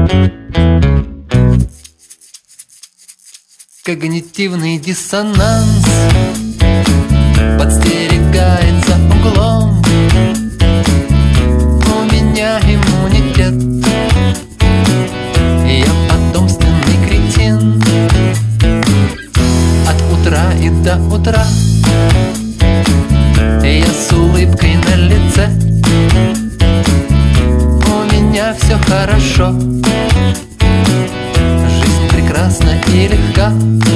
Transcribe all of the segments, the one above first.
Когнитивный диссонанс подстерегает за углом. У меня иммунитет, я потомственный кретин. От утра и до утра я с улыбкой на лице. У меня все хорошо, жизнь прекрасна и легка.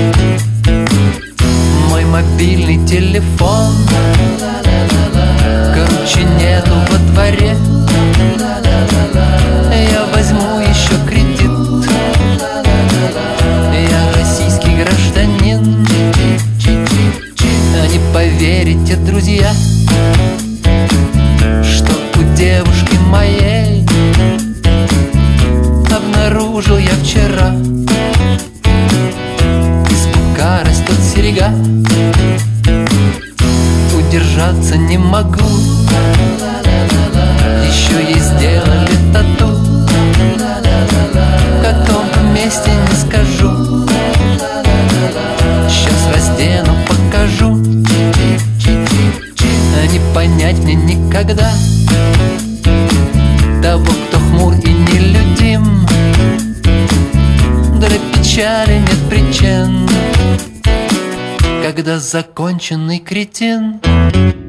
Мой мобильный телефон короче нету во дворе. Я возьму еще кредит, я российский гражданин. А не поверите, друзья, что у девушки моей обнаружил я вчера. Из-под растут серега, удержаться не могу. Еще ей сделали тату, в каком месте не скажу. Сейчас раздену, покажу. А не понять мне никогда того, кто хмур и нелюдим. Для печали нет причин, когда законченный кретин.